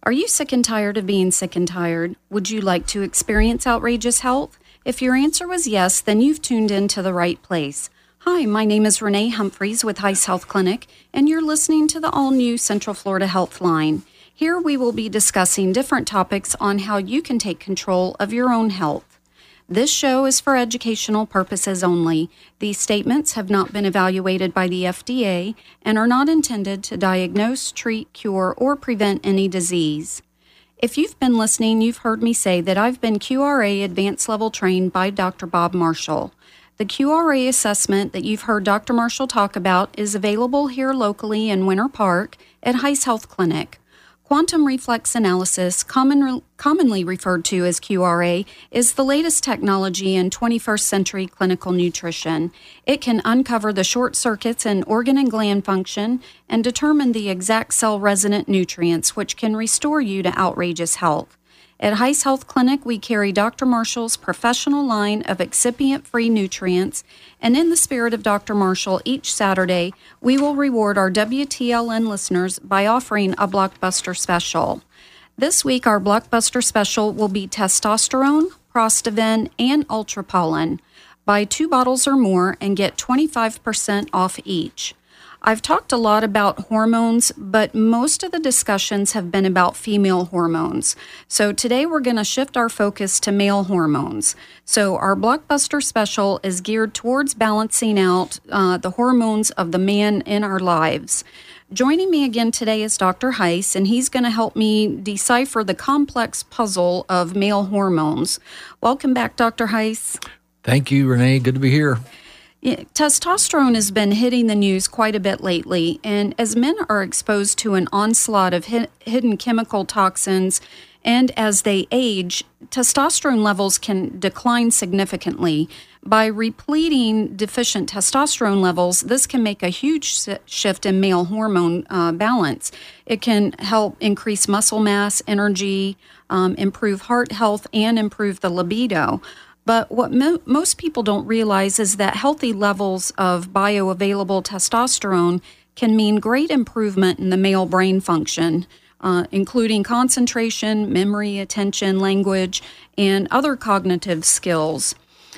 Are you sick and tired of being sick and tired? Would you like to experience outrageous health? If your answer was yes, then you've tuned in to the right place. Hi, my name is Renee Humphreys with Heiss Health Clinic, and you're listening to the all-new Central Florida Health Line. Here we will be discussing different topics on how you can take control of your own health. This show is for educational purposes only. These statements have not been evaluated by the FDA and are not intended to diagnose, treat, cure, or prevent any disease. If you've been listening, you've heard me say that I've been QRA advanced level trained by Dr. Bob Marshall. The QRA assessment that you've heard Dr. Marshall talk about is available here locally in Winter Park at Heiss Health Clinic. Quantum reflex analysis, commonly referred to as QRA, is the latest technology in 21st century clinical nutrition. It can uncover the short circuits in organ and gland function and determine the exact cell resident nutrients, which can restore you to outrageous health. At Heiss Health Clinic, we carry Dr. Marshall's professional line of excipient-free nutrients, and in the spirit of Dr. Marshall, each Saturday, we will reward our WTLN listeners by offering a blockbuster special. This week, our blockbuster special will be testosterone, Prostaven, and Ultrapollen. Buy 2 bottles or more and get 25% off each. I've talked a lot about hormones, but most of the discussions have been about female hormones. So today we're going to shift our focus to male hormones. So our blockbuster special is geared towards balancing out the hormones of the man in our lives. Joining me again today is Dr. Heiss, and he's going to help me decipher the complex puzzle of male hormones. Welcome back, Dr. Heiss. Thank you, Renee. Good to be here. Testosterone has been hitting the news quite a bit lately, and as men are exposed to an onslaught of hidden chemical toxins, and as they age, testosterone levels can decline significantly. By repleting deficient testosterone levels, this can make a huge shift in male hormone balance. It can help increase muscle mass, energy, improve heart health, and improve the libido. But what most people don't realize is that healthy levels of bioavailable testosterone can mean great improvement in the male brain function, including concentration, memory, attention, language, and other cognitive skills.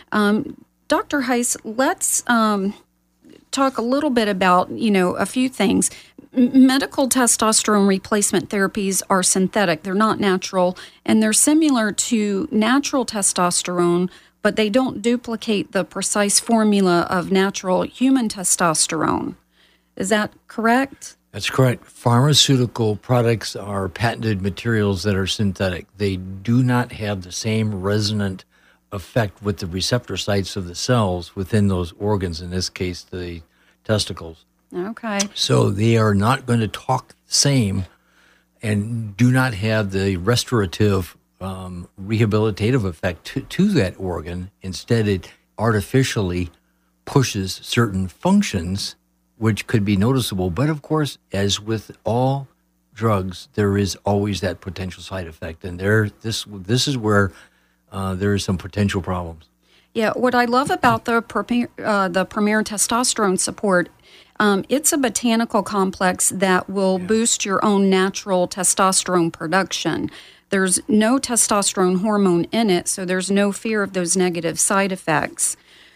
Dr. Heiss, let's talk a little bit about, a few things. Medical testosterone replacement therapies are synthetic. They're not natural, and they're similar to natural testosterone, but they don't duplicate the precise formula of natural human testosterone. Is that correct? That's correct. Pharmaceutical products are patented materials that are synthetic. They do not have the same resonant effect with the receptor sites of the cells within those organs, in this case, the testicles. Okay. So they are not going to talk the same and do not have the restorative, rehabilitative effect to that organ. Instead, it artificially pushes certain functions, which could be noticeable. But of course, as with all drugs, there is always that potential side effect. And this is where there is some potential problems. Yeah, what I love about the Premier Testosterone Support, it's a botanical complex that will boost your own natural testosterone production. There's no testosterone hormone in it, so there's no fear of those negative side effects.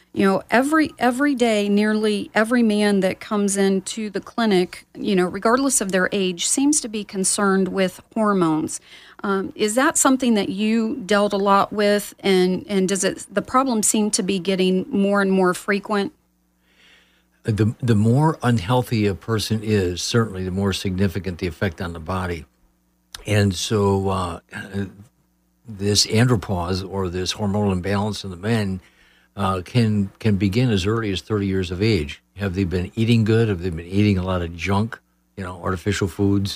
Every day, nearly every man that comes into the clinic, regardless of their age, seems to be concerned with hormones. Is that something that you dealt a lot with, and does the problem seem to be getting more and more frequent? The more unhealthy a person is, certainly the more significant the effect on the body. And so this andropause, or this hormonal imbalance in the men, can begin as early as 30 years of age. Have they been eating good? Have they been eating a lot of junk, artificial foods,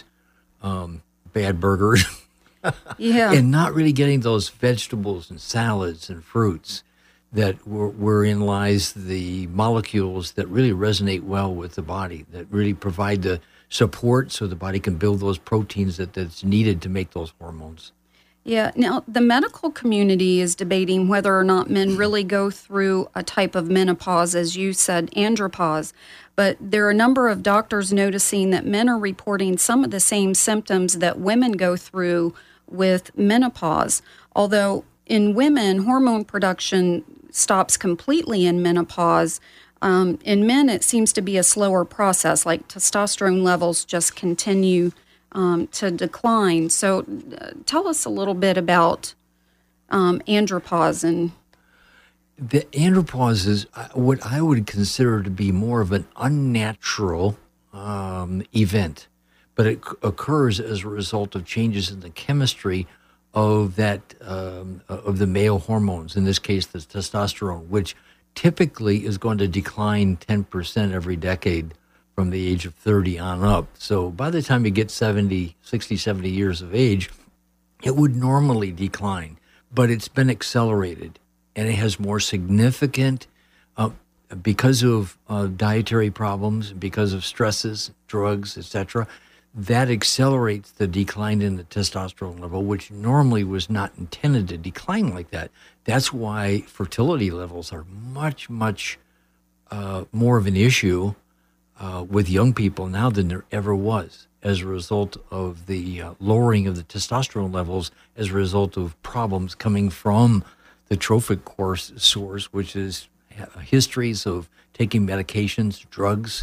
bad burgers? Yeah. And not really getting those vegetables and salads and fruits that wherein lies the molecules that really resonate well with the body, that really provide the support so the body can build those proteins that's needed to make those hormones. Yeah. Now, the medical community is debating whether or not men really go through a type of menopause, as you said, andropause. But there are a number of doctors noticing that men are reporting some of the same symptoms that women go through with menopause. Although in women, hormone production stops completely in menopause. In men, it seems to be a slower process, like testosterone levels just continue to decline. So tell us a little bit about andropause. And The andropause is what I would consider to be more of an unnatural event, but it occurs as a result of changes in the chemistry of that of the male hormones. In this case, the testosterone, which typically is going to decline 10% every decade from the age of 30 on up. So by the time you get 60, 70 years of age, it would normally decline, but it's been accelerated, and it has more significant, because of dietary problems, because of stresses, drugs, etc., that accelerates the decline in the testosterone level, which normally was not intended to decline like that. That's why fertility levels are much, much more of an issue with young people now than there ever was, as a result of the lowering of the testosterone levels, as a result of problems coming from the trophic source, which is histories of taking medications, drugs,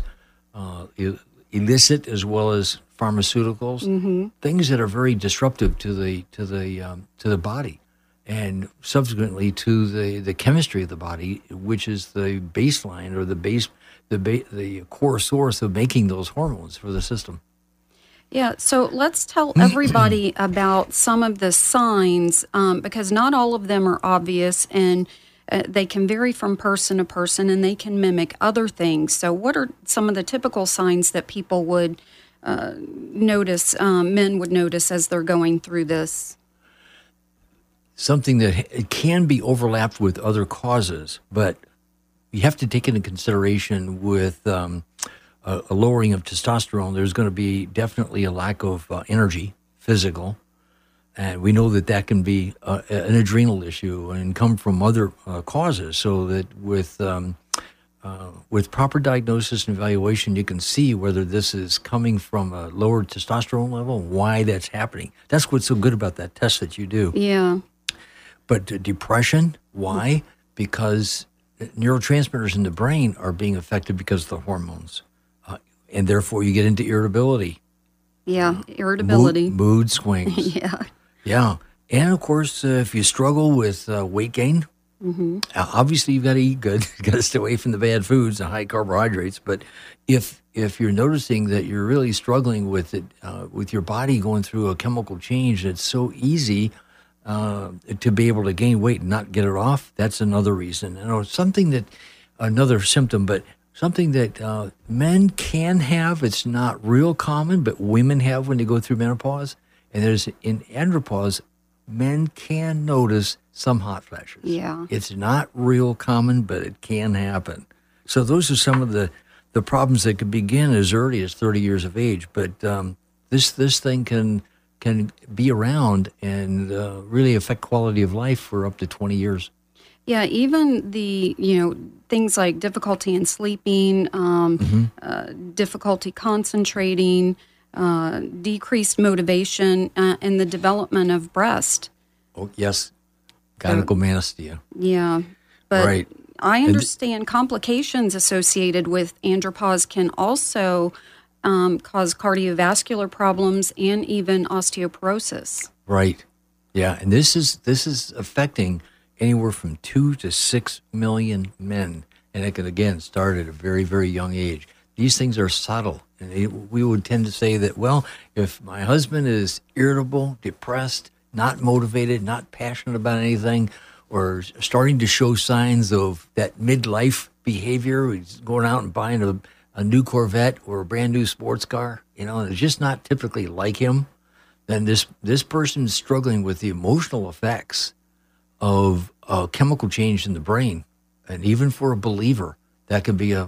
illicit as well as pharmaceuticals, things that are very disruptive to the body, and subsequently to the chemistry of the body, which is the baseline or the core source of making those hormones for the system. yeah, so let's tell everybody about some of the signs, because not all of them are obvious, and they can vary from person to person, and they can mimic other things. So what are some of the typical signs that people would notice, men would notice as they're going through this? Something that it can be overlapped with other causes, but you have to take into consideration with a lowering of testosterone, there's going to be definitely a lack of energy, physical, and we know that can be an adrenal issue and come from other causes. So that with proper diagnosis and evaluation, you can see whether this is coming from a lowered testosterone level and why that's happening. That's what's so good about that test that you do. Yeah. But depression, why? Because neurotransmitters in the brain are being affected because of the hormones. And therefore you get into irritability. Yeah, irritability. Mood swings. Yeah. Yeah. And of course, if you struggle with weight gain, obviously you've got to eat good. You've got to stay away from the bad foods, the high carbohydrates. But if you're noticing that you're really struggling with it, with your body going through a chemical change, it's so easy to be able to gain weight and not get it off, that's another reason. Another symptom, but something that men can have, it's not real common, but women have when they go through menopause. And in andropause, men can notice some hot flashes. Yeah. It's not real common, but it can happen. So those are some of the problems that could begin as early as 30 years of age. But this thing can be around and really affect quality of life for up to 20 years. Yeah, even the, things like difficulty in sleeping, difficulty concentrating, decreased motivation, and the development of breast. Oh, yes. Gynecomastia. Yeah. But right. I understand complications associated with andropause can also cause cardiovascular problems and even osteoporosis. Right. Yeah, and this is affecting anywhere from 2 to 6 million men, and it can again start at a very, very young age. These things are subtle, and we would tend to say that, well, if my husband is irritable, depressed, not motivated, not passionate about anything, or starting to show signs of that midlife behavior, he's going out and buying a new Corvette or a brand new sports car, and it's just not typically like him, then this person is struggling with the emotional effects of chemical change in the brain. And even for a believer, that could be a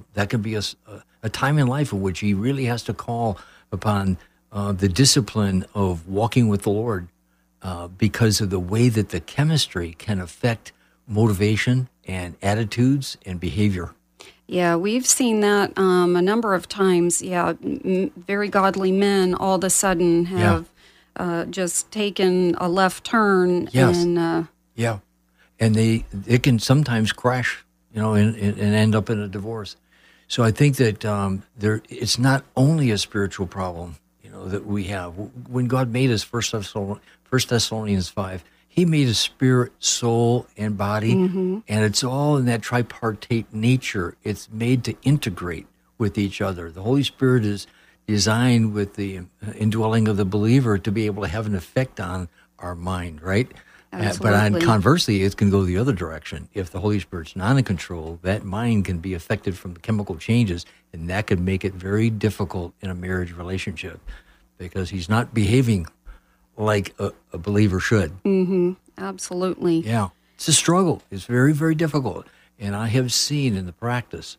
time in life in which he really has to call upon the discipline of walking with the Lord because of the way that the chemistry can affect motivation and attitudes and behavior. Yeah, we've seen that a number of times. Yeah, very godly men all of a sudden have just taken a left turn. Yes. And Yeah. And they can sometimes crash, and end up in a divorce. So I think that it's not only a spiritual problem, that we have. When God made us, First Thessalonians 5, He made us spirit, soul, and body, and it's all in that tripartite nature. It's made to integrate with each other. The Holy Spirit is designed with the indwelling of the believer to be able to have an effect on our mind, right? But conversely, it can go the other direction. If the Holy Spirit's not in control, that mind can be affected from the chemical changes, and that could make it very difficult in a marriage relationship because he's not behaving like a believer should. Absolutely. Yeah. It's a struggle. It's very, very difficult. And I have seen in the practice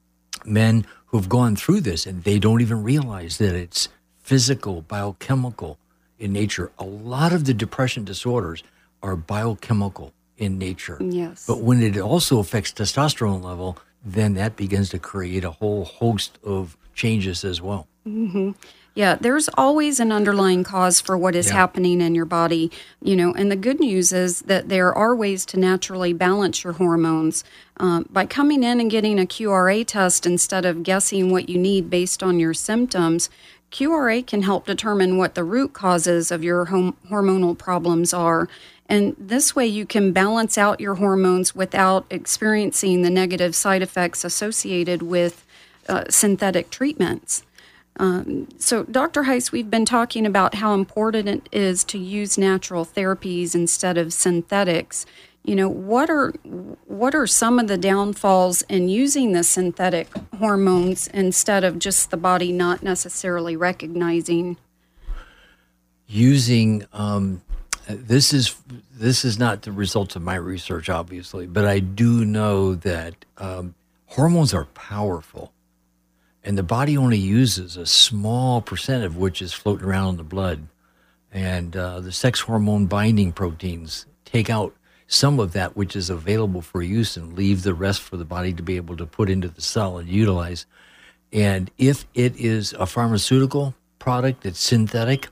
men who've gone through this and they don't even realize that it's physical, biochemical in nature. A lot of the depression disorders are biochemical in nature. Yes. But when it also affects testosterone level, then that begins to create a whole host of changes as well. Yeah, there's always an underlying cause for what is happening in your body, and the good news is that there are ways to naturally balance your hormones. By coming in and getting a QRA test instead of guessing what you need based on your symptoms, QRA can help determine what the root causes of your hormonal problems are. And this way you can balance out your hormones without experiencing the negative side effects associated with synthetic treatments. So, Dr. Heiss, we've been talking about how important it is to use natural therapies instead of synthetics. What are some of the downfalls in using the synthetic hormones instead of just the body not necessarily recognizing? Using this is not the results of my research, obviously, but I do know that hormones are powerful. And the body only uses a small percent of which is floating around in the blood. And the sex hormone binding proteins take out some of that which is available for use and leave the rest for the body to be able to put into the cell and utilize. And if it is a pharmaceutical product that's synthetic,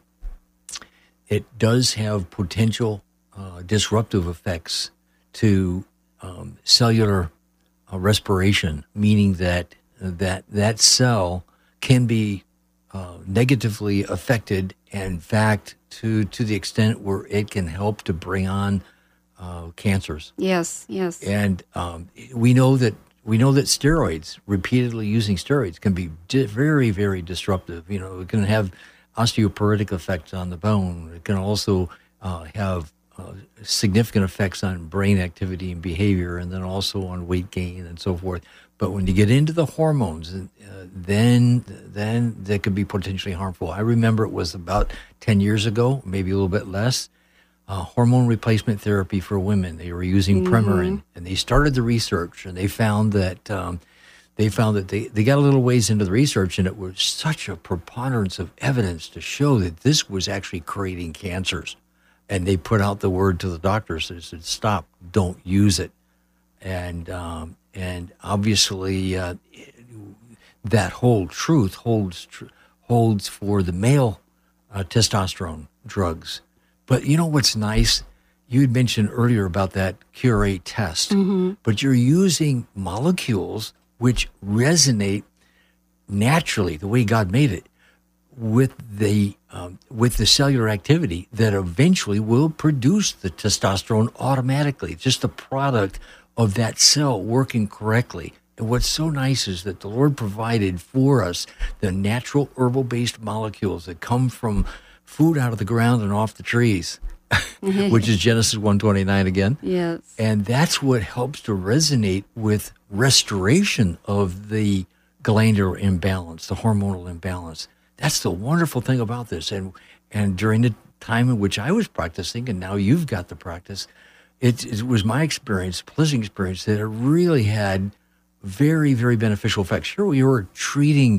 it does have potential disruptive effects to cellular respiration, meaning that that cell can be negatively affected, and in fact, to the extent where it can help to bring on cancers. Yes. And we know that steroids, repeatedly using steroids, can be very, very disruptive. It can have osteoporotic effects on the bone. It can also have significant effects on brain activity and behavior, and then also on weight gain and so forth. But when you get into the hormones, then that could be potentially harmful. I remember it was about 10 years ago, maybe a little bit less, hormone replacement therapy for women. They were using Premarin, and they started the research, and they found that they got a little ways into the research, and it was such a preponderance of evidence to show that this was actually creating cancers. And they put out the word to the doctors. They said, "Stop! Don't use it." And obviously, that whole truth holds for the male testosterone drugs. But you know what's nice? You had mentioned earlier about that QRA test, but you're using molecules which resonate naturally, the way God made it, with the cellular activity that eventually will produce the testosterone automatically. It's just a product of that cell working correctly. And what's so nice is that the Lord provided for us the natural herbal-based molecules that come from food out of the ground and off the trees, which is Genesis 1:29 again. Yes. And that's what helps to resonate with restoration of the glandular imbalance, the hormonal imbalance. That's the wonderful thing about this. And during the time in which I was practicing, and now you've got the practice, it was my experience, pleasant experience, that it really had very, very beneficial effects. Sure, we were treating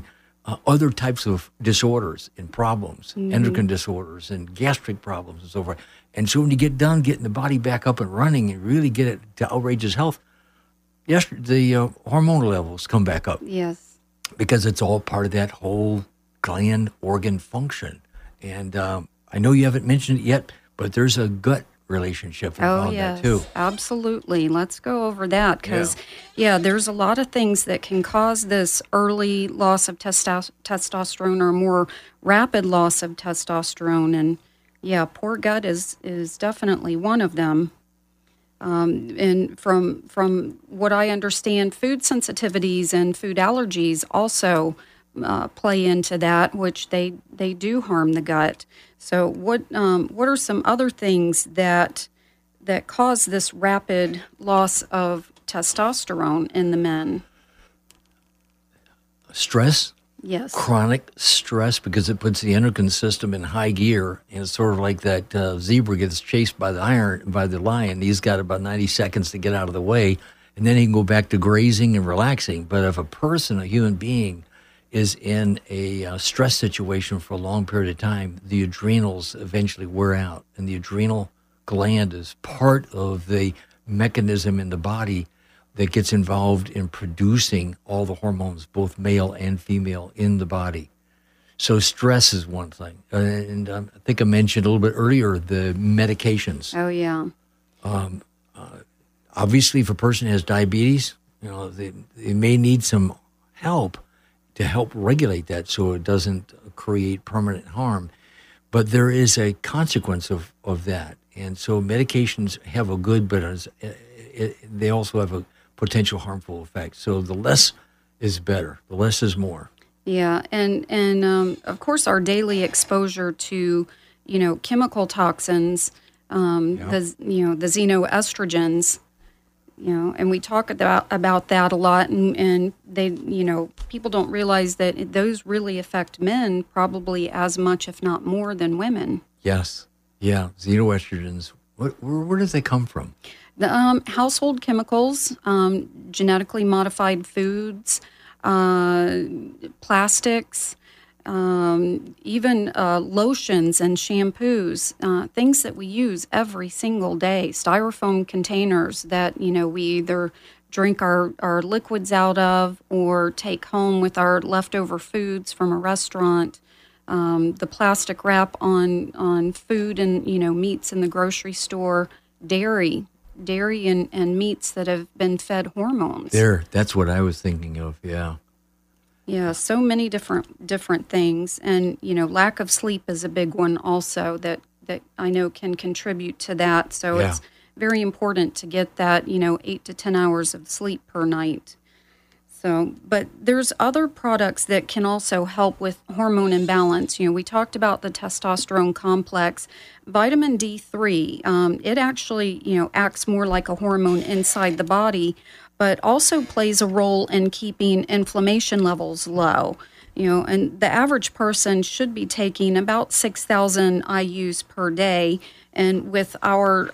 other types of disorders and problems, endocrine disorders and gastric problems and so forth. And so when you get done getting the body back up and running and really get it to outrageous health, yes, the hormonal levels come back up. Yes. Because it's all part of that whole gland organ function. And I know you haven't mentioned it yet, but there's a gut relationship involved in that too. Absolutely. Let's go over that because, there's a lot of things that can cause this early loss of testosterone or more rapid loss of testosterone. And poor gut is definitely one of them. And from what I understand, food sensitivities and food allergies also play into that, which they do harm the gut. So what are some other things that cause this rapid loss of testosterone in the men? Stress. Yes. Chronic stress, because it puts the endocrine system in high gear. And it's sort of like that zebra gets chased by the lion. He's got about 90 seconds to get out of the way, and then he can go back to grazing and relaxing. But if a human being, is in a stress situation for a long period of time, the adrenals eventually wear out. And the adrenal gland is part of the mechanism in the body that gets involved in producing all the hormones, both male and female, in the body. So stress is one thing. And I think I mentioned a little bit earlier the medications. Oh, yeah. Obviously, if a person has diabetes, they may need some help to help regulate that so it doesn't create permanent harm. But there is a consequence of that. And so medications have a good, but they also have a potential harmful effect. So the less is better. The less is more. Yeah, and of course our daily exposure to, chemical toxins, the xenoestrogens, and we talk about that a lot, and they, people don't realize that those really affect men probably as much, if not more, than women. Yes. Yeah. Xenoestrogens. Where does they come from? The household chemicals, genetically modified foods, plastics, even lotions and shampoos, things that we use every single day, styrofoam containers that, we either drink our liquids out of or take home with our leftover foods from a restaurant, the plastic wrap on food and, meats in the grocery store, dairy and meats that have been fed hormones. That's what I was thinking of, yeah. Yeah, so many different things. And, lack of sleep is a big one also that I know can contribute to that. So It's very important to get that, 8 to 10 hours of sleep per night. So, but there's other products that can also help with hormone imbalance. We talked about the testosterone complex. Vitamin D3, it actually, acts more like a hormone inside the body, but also plays a role in keeping inflammation levels low. And the average person should be taking about 6,000 IUs per day. And with our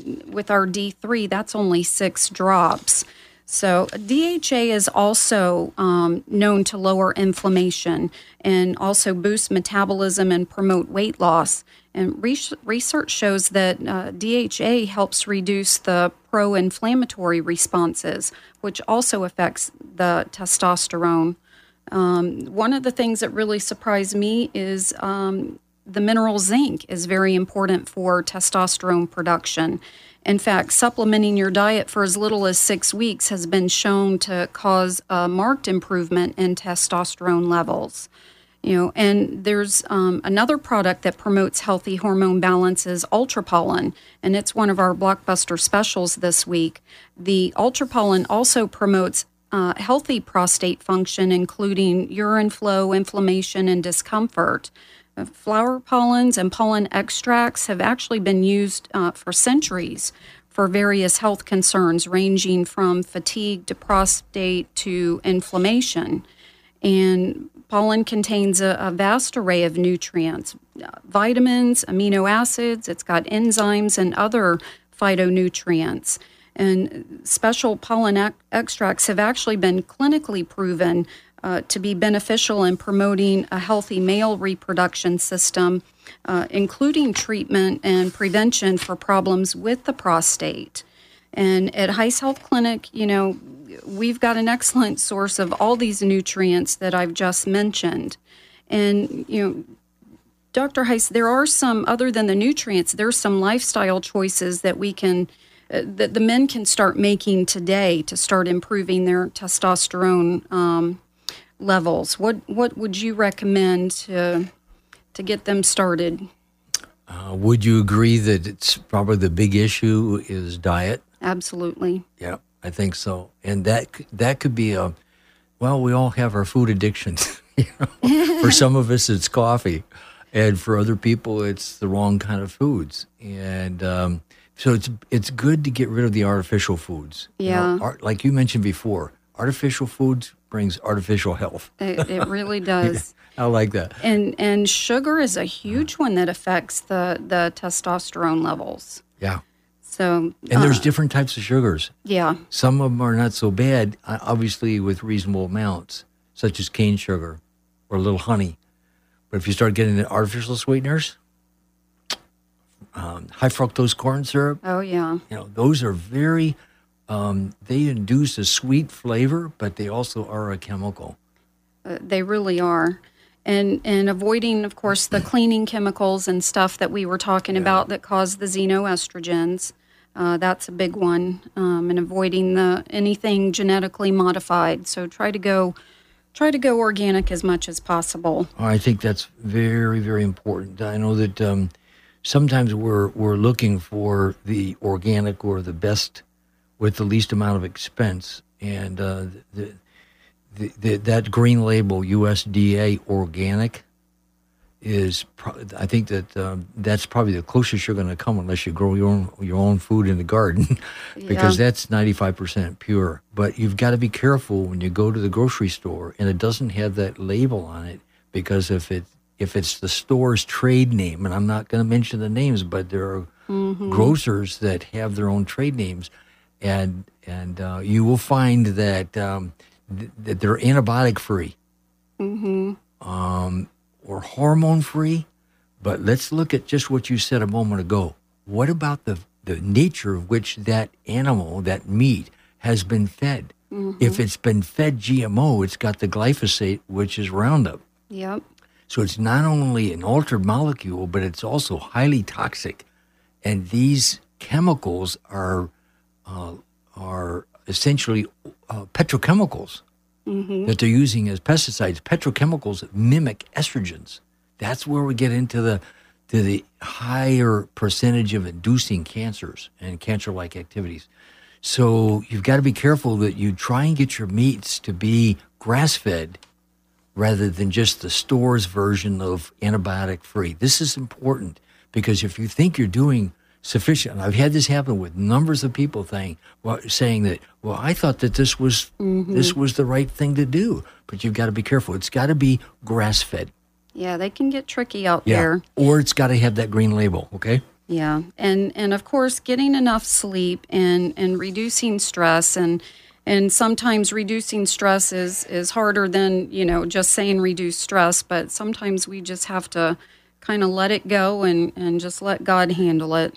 D3, that's only 6 drops. So DHA is also known to lower inflammation and also boost metabolism and promote weight loss. And research shows that DHA helps reduce the pro-inflammatory responses, which also affects the testosterone. One of the things that really surprised me is the mineral zinc is very important for testosterone production. In fact, supplementing your diet for as little as 6 weeks has been shown to cause a marked improvement in testosterone levels. And there's another product that promotes healthy hormone balance is Ultrapollen, and it's one of our blockbuster specials this week. The Ultrapollen also promotes healthy prostate function, including urine flow, inflammation, and discomfort. Flower pollens and pollen extracts have actually been used for centuries for various health concerns, ranging from fatigue to prostate to inflammation. And pollen contains a vast array of nutrients, vitamins, amino acids, it's got enzymes and other phytonutrients. And special pollen extracts have actually been clinically proven to be beneficial in promoting a healthy male reproduction system, including treatment and prevention for problems with the prostate. And at Heiss Health Clinic, we've got an excellent source of all these nutrients that I've just mentioned. And, Dr. Heiss, there are some, other than the nutrients, there's some lifestyle choices that we can, that the men can start making today to start improving their testosterone levels. What would you recommend to get them started? Would you agree that it's probably the big issue is diet? Absolutely. Yeah, I think so. And that could be we all have our food addictions. For some of us, it's coffee. And for other people, it's the wrong kind of foods. And so it's good to get rid of the artificial foods. Yeah. Like you mentioned before, artificial foods brings artificial health. It really does. I like that. And sugar is a huge one that affects the testosterone levels. Yeah. So and there's different types of sugars. Yeah. Some of them are not so bad, obviously with reasonable amounts, such as cane sugar or a little honey. But if you start getting the artificial sweeteners, high fructose corn syrup. Oh, yeah. Those are very, they induce a sweet flavor, but they also are a chemical. They really are. And avoiding, of course, the cleaning chemicals and stuff that we were talking about that cause the xenoestrogens. That's a big one. And avoiding anything genetically modified. So try to go organic as much as possible. I think that's very, very important. I know that sometimes we're looking for the organic or the best with the least amount of expense, and that green label USDA organic is I think that's probably the closest you're going to come unless you grow your own food in the garden, because that's 95% pure. But you've got to be careful when you go to the grocery store and it doesn't have that label on it, because if it's the store's trade name, and I'm not going to mention the names, but there are grocers that have their own trade names, and you will find that that they're antibiotic free. Or hormone-free, but let's look at just what you said a moment ago. What about the nature of which that animal, that meat, has been fed? If it's been fed GMO, it's got the glyphosate, which is Roundup. Yep. So it's not only an altered molecule, but it's also highly toxic. And these chemicals are essentially petrochemicals. That they're using as pesticides. Petrochemicals mimic estrogens. That's where we get into the higher percentage of inducing cancers and cancer-like activities. So you've got to be careful that you try and get your meats to be grass-fed rather than just the store's version of antibiotic-free. This is important because if you think you're doing sufficient, and I've had this happen with numbers of people saying that, I thought that this was the right thing to do, but you've got to be careful. It's got to be grass-fed. Yeah, they can get tricky out there. Or it's got to have that green label, okay? Yeah, and of course, getting enough sleep and reducing stress, and sometimes reducing stress is harder than, just saying reduce stress, but sometimes we just have to kind of let it go and just let God handle it.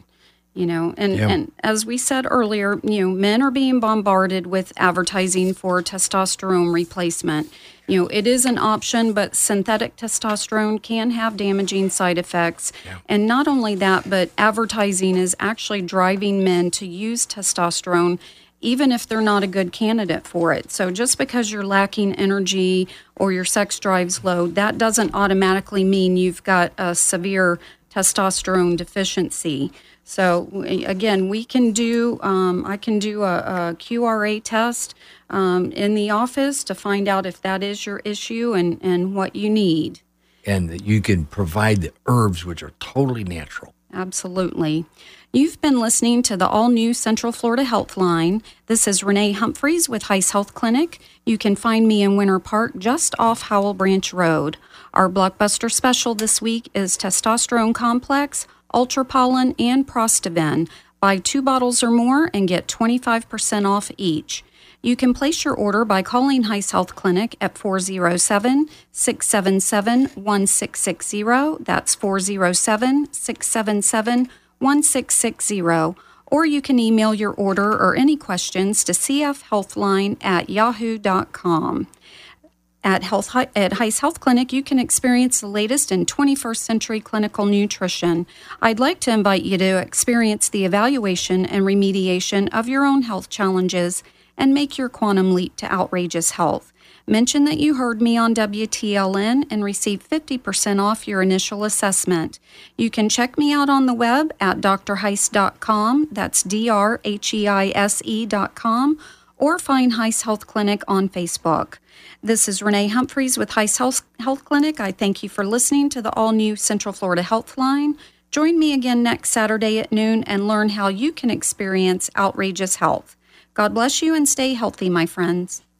And as we said earlier, men are being bombarded with advertising for testosterone replacement. It is an option, but synthetic testosterone can have damaging side effects. Yeah. And not only that, but advertising is actually driving men to use testosterone, even if they're not a good candidate for it. So just because you're lacking energy or your sex drive's low, that doesn't automatically mean you've got a severe testosterone deficiency. So again, we can do, I can do a QRA test in the office to find out if that is your issue and what you need. And that you can provide the herbs, which are totally natural. Absolutely. You've been listening to the all-new Central Florida Health Line. This is Renee Humphreys with Heiss Health Clinic. You can find me in Winter Park, just off Howell Branch Road. Our blockbuster special this week is Testosterone Complex, Ultra Pollen, and Prostaven. Buy 2 bottles or more and get 25% off each. You can place your order by calling Heiss Health Clinic at 407-677-1660. That's 407-677-1660. Or you can email your order or any questions to cfhealthline@yahoo.com. At Heiss Health Clinic, you can experience the latest in 21st century clinical nutrition. I'd like to invite you to experience the evaluation and remediation of your own health challenges and make your quantum leap to outrageous health. Mention that you heard me on WTLN and receive 50% off your initial assessment. You can check me out on the web at drheiss.com, that's drheise.com, or find Heiss Health Clinic on Facebook. This is Renee Humphreys with Heiss Health Clinic. I thank you for listening to the all-new Central Florida Health Line. Join me again next Saturday at noon and learn how you can experience outrageous health. God bless you and stay healthy, my friends.